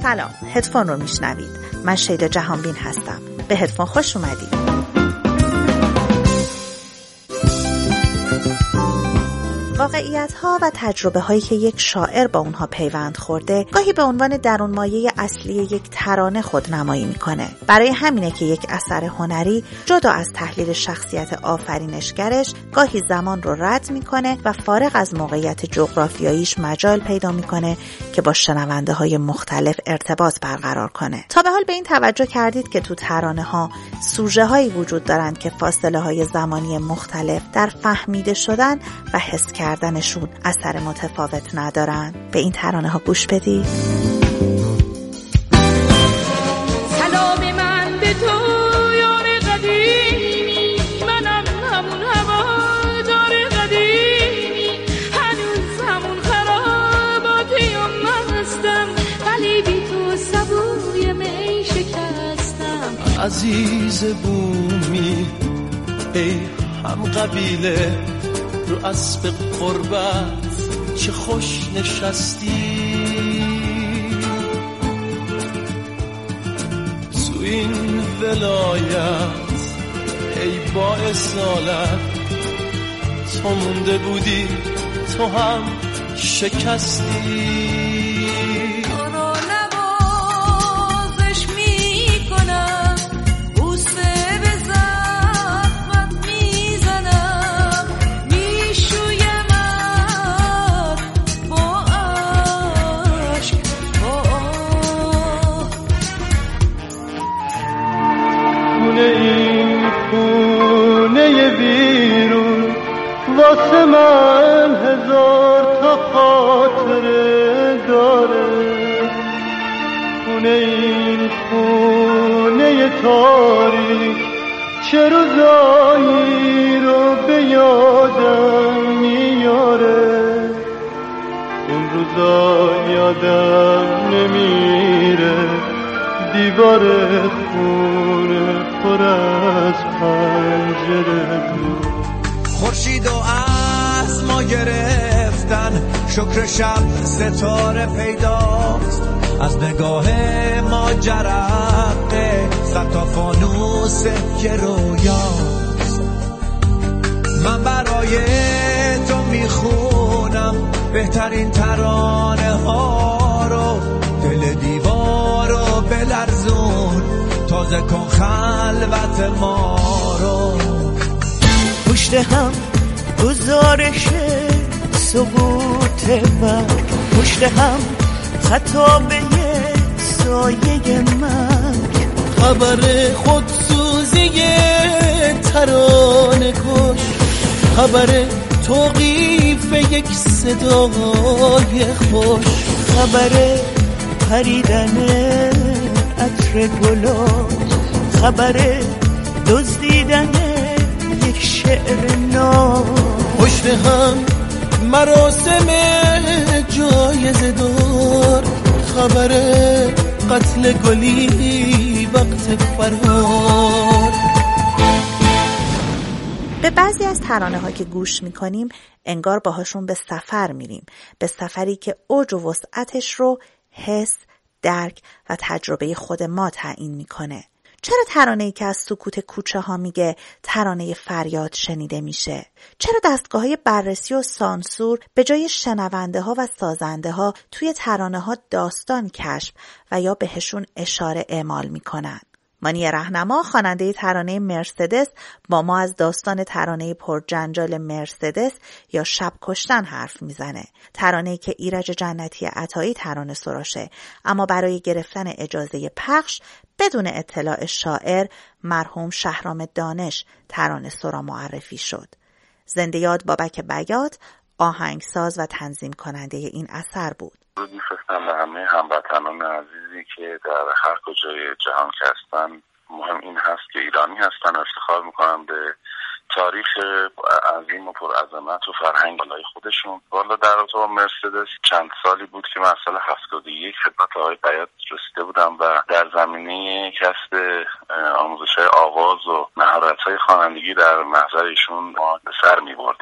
سلام، هدفون رو میشنوید. من شیدا جهانبین هستم. به هدفون خوش اومدید. واقعیت‌ها و تجربه‌هایی که یک شاعر با اونها پیوند خورده گاهی به عنوان درونمایه اصلی یک ترانه خودنمایی میکنه. برای همینه که یک اثر هنری جدا از تحلیل شخصیت آفرینشگرش گاهی زمان رو رد میکنه و فارغ از موقعیت جغرافیاییش مجال پیدا میکنه که با شنونده‌های مختلف ارتباط برقرار کنه. تا به حال به این توجه کردید که تو ترانه‌ها سوژه‌هایی وجود دارند که فاصله‌های زمانی مختلف در فهمیده شدن و حس کردنشون اثر متفاوت ندارن؟ به این ترانه ها گوش بدید. سلام من به تو یار قدیمی، منم همون هوادار قدیمی، هنوز همون خراباتیم مستم، ولی بی تو سبوی می شکستم. عزیز بومی ای هم قبیله، رو اسب قربت چه خوش نشستی، تو این ولایت ای با اصالت، تو مونده بودی تو هم شکستی. این خونه بیرون واسه من هزار تا خاطره داره، این خونه تاریک چه روزایی رو به یادم میاره، اون روزا یادم نمیره، دیوار خونه پر از پنجره بود. خورشید و از ما گرفتن، شکر شب ستاره پیداست، از نگاه ما جرقه صد تا فانوس که رویاست. من برای تو میخونم بهترین ترانه ها رو، دل دیوار رو بلرزون، تازه کن خلوت ما رو. پشت هم گزارش سقوط مرگ، پشت هم خطابه سایه مرگ، خبر خودسوزی ترانه کش، خبر توقیف یک صدای خوش، خبر پریدن عطر گلاب، خبر دزدیدن یک شعر ناب. پشت هم مراسم جایزه دار، خبر قتل گلی وقت فرار. به بعضی از ترانه ها که گوش میکنیم انگار باهاشون به سفر میریم، به سفری که اوج و وسعتش رو حس، درک و تجربه خود ما تعیین میکنه. چرا ترانه‌ای که از سکوت کوچه ها میگه ترانه فریاد شنیده میشه؟ چرا دستگاه‌های بررسی و سانسور به جای شنونده ها و سازنده ها توی ترانه ها داستان کشف و یا بهشون اشاره اعمال میکنن؟ مانی رهنما خواننده ترانه مرسدس با ما از داستان ترانه پرجنجال مرسدس یا شب کشتن حرف میزنه. ترانه‌ای که ایرج جنتی عطایی ترانه سراشه، اما برای گرفتن اجازه پخش بدون اطلاع شاعر مرحوم شهرام دانش ترانه سرا معرفی شد. زنده یاد بابک بیات آهنگساز و تنظیم کننده این اثر بود. می‌فرستم به همه هموطنان عزیزی که در هر کجای جهان که هستن. مهم این هست که ایرانی هستن و افتخار میکنن به تاریخ عظیم و پرعظمت و فرهنگ بالای خودشون. والا در رابطه با مرسدس چند سالی بود که من سال 71 خدمت آقای بیات رسیده بودم و در زمینه کسب آموزش‌های آواز و مهارت‌های خوانندگی در محضر ایشون ما به سر می‌بردیم.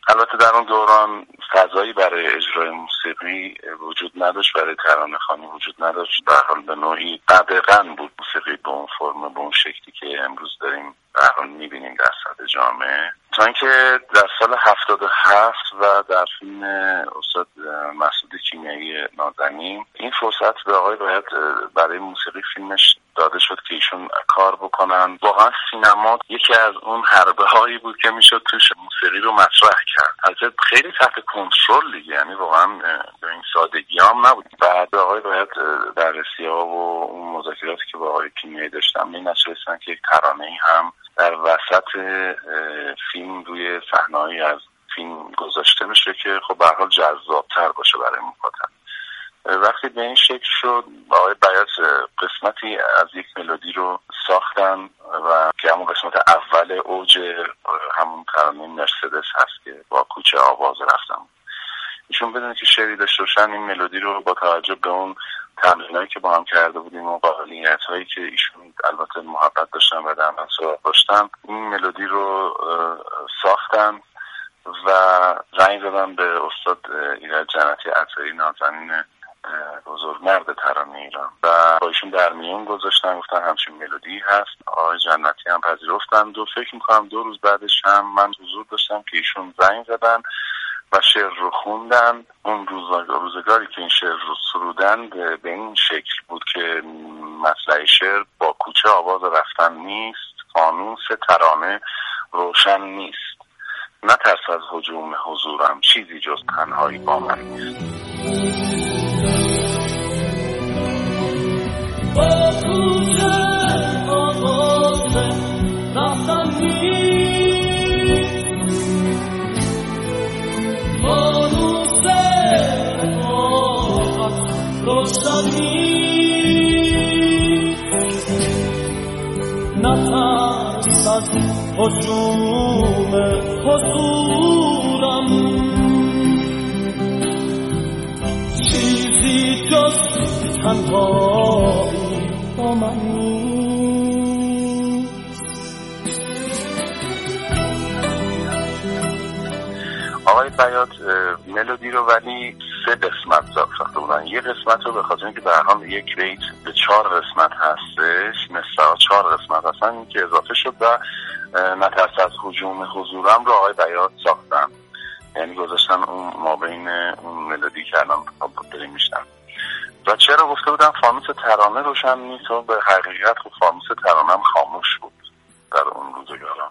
البته در اون دوران فضایی برای اجرای موسیقی وجود نداشت، برای ترانه‌خوانی وجود نداشت. به هر حال به نوعی قدغن بود موسیقی به اون فرم، به اون شکلی که امروز داریم به هر حال می‌بینیم در سطح جامعه. تا اینکه در سال 77 و در فیلم استاد مسعود کیمیایی نازنین این فرصت به آقای باید برای موسیقی فیلمش داده شد که ایشون کار بکنن. واقعا سینما یکی از اون حربه هایی بود که میشد توش موسیقی رو مطرح کرد، البته خیلی تحت کنترل دیگه، یعنی واقعا به این سادگی هم نبود. بعد آقای باید بررسی‌ها و اون مذاکراتی که با آقای کیمیایی داشتم این نشستن که یک ترانه‌ای هم در وسط فیلم روی صحنه‌ای از فیلم گذاشته میشه که خب به هر حال جذاب‌تر باشه برای مخاطب. وقتی به این شکل شد آقای بیات قسمتی از یک ملودی رو ساختن و که همون قسمت اول اوج همون ترانه مرسدس هست که با کوچه آواز رفتم. ایشون بدونه که شعری داشته باشن این ملودی رو با توجه به اون تمرینایی که با هم کرده بودیم و قابلیت‌هایی که ایشون البته محبت داشتن و در من سراغ داشتن، این ملودی رو ساختن و زنگ زدن به استاد ایرج جنتی عطایی نازنین بزرگمرد ترانه ایران و با ایشون در میون گذاشتن، گفتن همچین ملودی هست. آقای جنتی هم پذیرفتن. فکر میکنم 2 روز بعدش هم من حضور داشتم که ایشون زنگ زدن و شعر رو خوندن. اون روزگاری که این شعر رو سرودن به این شکل بود که مطلع شعر با کوچه آواز رفتن نیست، فانوس ترانه روشن نیست، نه ترس از هجوم حضورم، چیزی جز تنهایی با من نیست. با کوچه آواز رفتن نیست، فانوس رفاقت روشن نیست، نه ترس از هجوم حضورم، چیزی جز تنهایی با من نیست. آقای بیات ملودی رو ولی 3 قسمت ساخته بودن. یه قسمت رو به خاطر اینکه به هر حال یک بیت به 4 قسمت هستش، مثلا 4 قسمت هستن، این که اضافه شد و نترس از هجوم حضورم رو آقای بیات ساختن، یعنی گذاشتن اون مابین اون ملودی که الان داریم میشنم. و چرا گفته بودم فانوس ترانه روشن نیست و به حقیقت خب فانوس ترانه هم خاموش بود در اون روزگاران.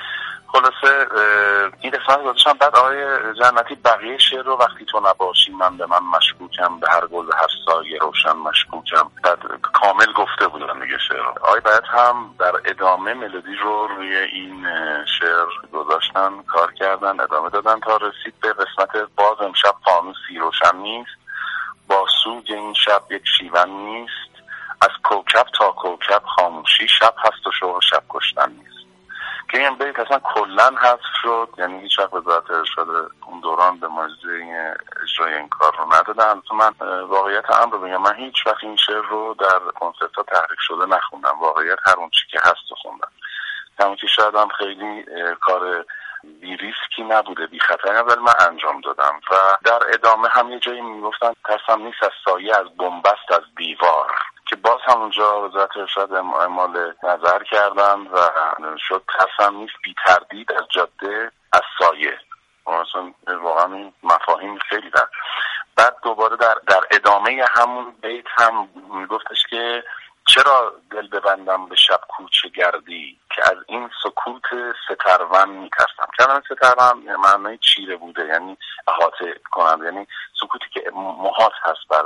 خلاصه این قسمت گذاشتم. بعد آقای جنتی بقیه شعر رو وقتی تو نباشی من به من مشکوکم، به هر گل هر سایه روشن مشکوکم، بعد کامل گفته بودن دیگه شعر. آقای بیات هم در ادامه ملودی رو روی این شعر گذاشتن، کار کردن، ادامه دادن تا رسید به قسمت باز امشب فانوسی روشن نیست، با سوگ این شب یک شیون نیست، از کوکب تا کوکب خاموشی شب هست و شوق شب کشتن نیست، که این بیت اصلا کلن حذف شد. یعنی هیچ وقت وزارت ارشاد اون دوران به ماجرای اجرای این کار رو ندادن. تو من واقعیت امر رو بگم، من هیچ وقت این شعر رو در کنسرت ها تحریک شده نخوندم، واقعیت هر اون چی که هست رو خوندم. همون که شاید هم خیلی کار بی ریسکی نبوده، بی خطری نبوده، من انجام دادم. و در ادامه هم یه جایی میگفتن ترسم نیست از سایه، از بنبست، از دیوار، که باز همونجا وزارت ارشاد اعمال نظر کردن و شد ترسم نیست بی تردید از جاده، از سایه. مثلا واقعا این مفاهیم خیلی در بعد دوباره در ادامه همون بیت هم میگفتش که چرا دل ببندم به شب کوچه گردی، که از این سکوت سترون میترسم. کلمه سترون معنی چیره بوده، یعنی احاطه کننده، یعنی سکوتی که محاط هست بر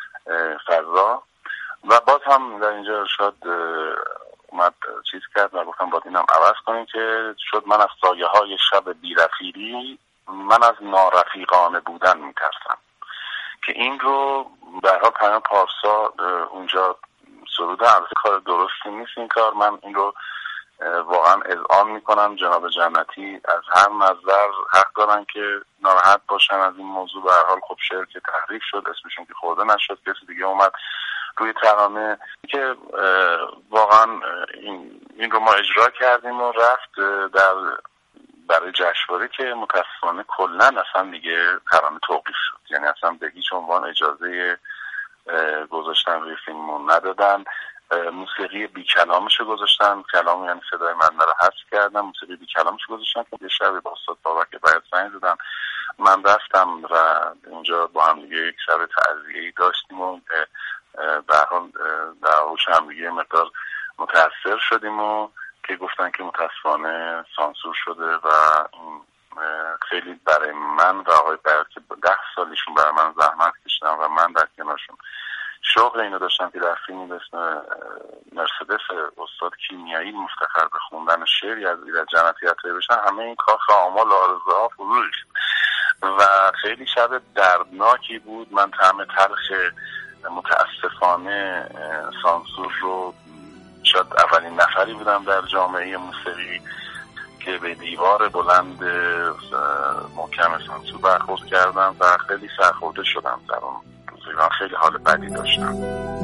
فضا. و باز هم در اینجا ارشاد اومد چیز کرد و گفتم باید اینم عوض کنیم که شد من از سایه های شب بیرفیقی، من از نارفیقانه بودن میترسم، که این رو در حال پیام پارسا اونجا سروده. البته کار درستی نیست این کار، من این رو واقعا اذعان میکنم. جناب جنتی از هر نظر حق دارن که ناراحت باشن از این موضوع. به هر حال خب شعر که تحریف شد، اسمشون که خورده نشد، کسی دیگه اومد روی ترانه که واقعا این رو ما اجرا کردیم و رفت در برای جشنواره که متاسفانه کلا اصلا دیگه ترانه توقیف شد، یعنی اصلا به هیچ عنوان اجازه گذاشتن روی فیلممون ندادن. موسیقی بی کلامشو گذاشتن، کلام یعنی صدای من رو حذف کردن، موسیقی بی کلامشو گذاشتن که یه شب با استاد بابک باید زنگ زدن، من رفتم و اونجا با هم دیگه یک شب تعزیه‌ای داشتیم و به هر حال در آغوش هم دیگه مقدار متاثر شدیم و که گفتن که متاسفانه سانسور شده و خیلی برای من و آقای بیات که 10 سالشون برای من زحمت کشیدن و من در کنارشون شوق اینو داشتم که در فیلمی به اسم مرسدس استاد کیمیایی مفتخر به خوندن شعری از ایرج جنتی عطایی بشن، همه این کاخ آمال و آرزوها فرو ریخت و خیلی شب دردناکی بود. من طعم تلخ متاسفانه سانسور رو شاید اولین نفری بودم در جامعه موسیقی که به دیوار بلند محکم سانسور برخورد کردم و خیلی سرخورده شدم در اون روزگار، خیلی حال بدی داشتم.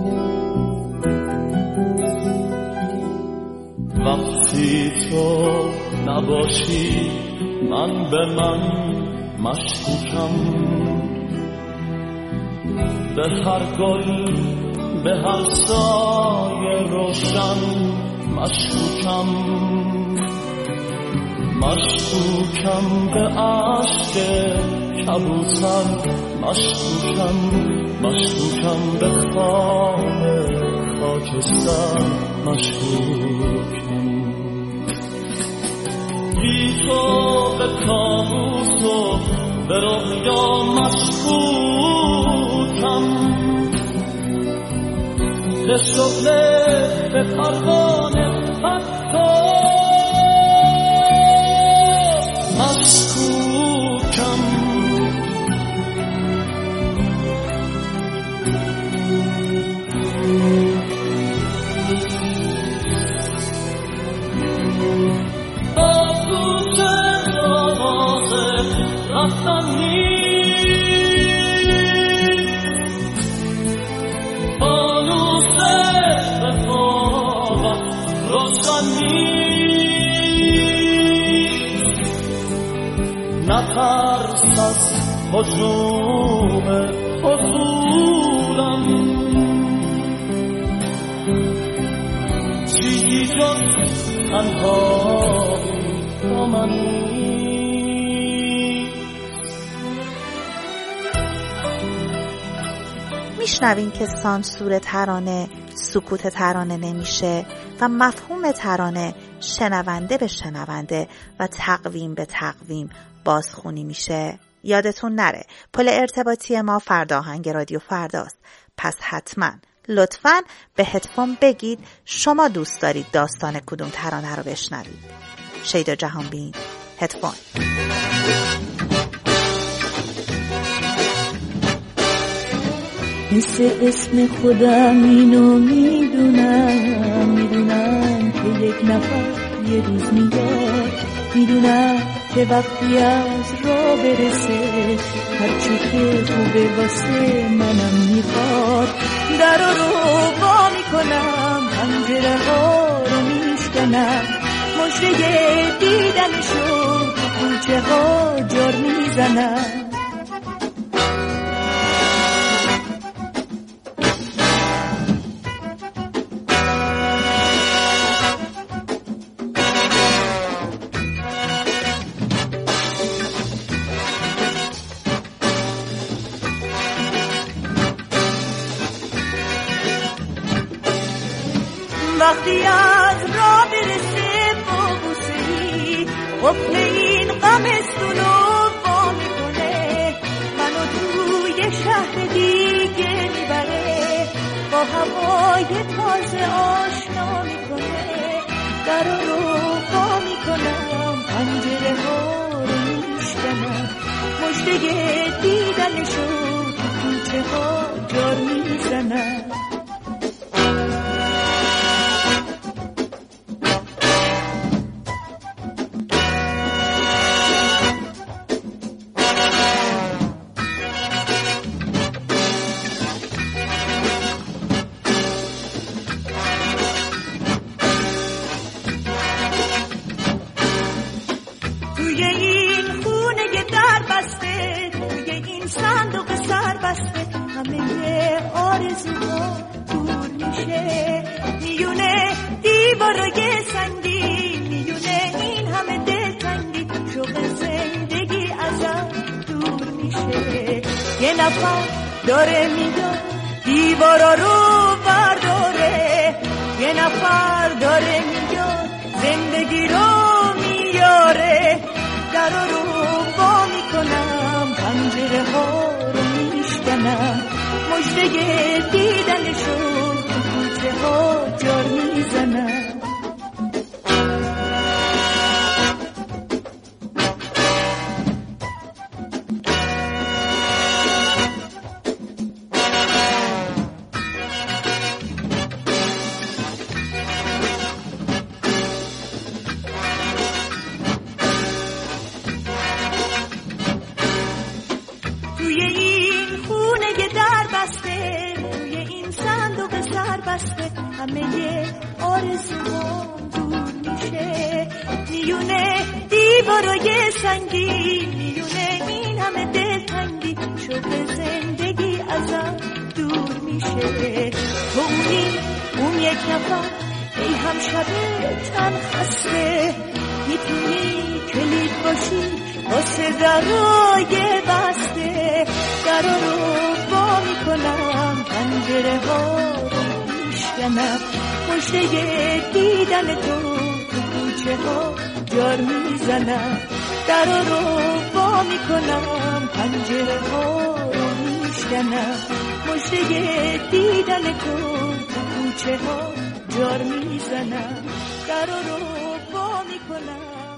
وقتی تو نباشی من به من مشکوکم، به هر گل به هر سایه روشن مشکوکم، مشکوکم به عشق کبوتر، مشکوکم مشکوکم به خانه خاکستر، مشکوکم بی تو به کابوس و به رویا مشکوکم، به شغله به پروانه حتی مشکوکم. آسوچه آوازه رفتن نترس از هجوم حضورم، چیزی جز تنهایی با من. میشنویم که سانسور ترانه سکوت ترانه نمیشه و مفهوم ترانه شنونده به شنونده و تقویم به تقویم بازخونی میشه. یادتون نره پل ارتباطی ما فردا آهنگ رادیو فرداست، پس حتما لطفاً به هدفون بگید شما دوست دارید داستان کدوم ترانه رو بشنوید. شیدا جهانبین، هدفون. مثل اسم خودم اینو میدونم که یک نفر یه روز میاد، میدونم که وقتی از راه برسه هرچی که خوبه واسه منم میخواد. در رو وا میکنم، پنجره ها رو میشکنم، مژده دیدنشو تو کوچه ها جار میزنم. وقتی از راه برسه با بوسه‌ای قفل این غمستونو وا میکنه، منو توی شهر دیگه میبره، با هوای تازه آشنا میکنه. در رو وا میکنم، پنجره ها رو میشکنم، مژده دیدنشو تو کوچه ها جار میزنم. توی آرزوها دور میشه، میونه دیوارای سنگی، میونه این همه دلتنگی، شوق زندگی ازم دور میشه. یه نفر داره میاد دیوارا رو برداره، یه نفر داره میاد زندگی رو میاره. در رو با میکنم، پنجره ها رو میشکنم، مژده دیدنشو تو کوچه ها جار میزنم. همه آرزوام دور میشه، میونه دیوارای سنگی، میونه این همه دلتنگی، شوق زندگی ازم دور میشه. تو اون یک نفر، ای همشب تن خسته، میتونی کلید باشی واسه درای بسته. درا رو با میکنم، پنجره ها مژده دیدن تو کوچه ها جار میزنم. درا رو با میکنم، پنجره ها رو میشکنم، مژده دیدن تو کوچه ها جار میزنم. درا رو با میکنم.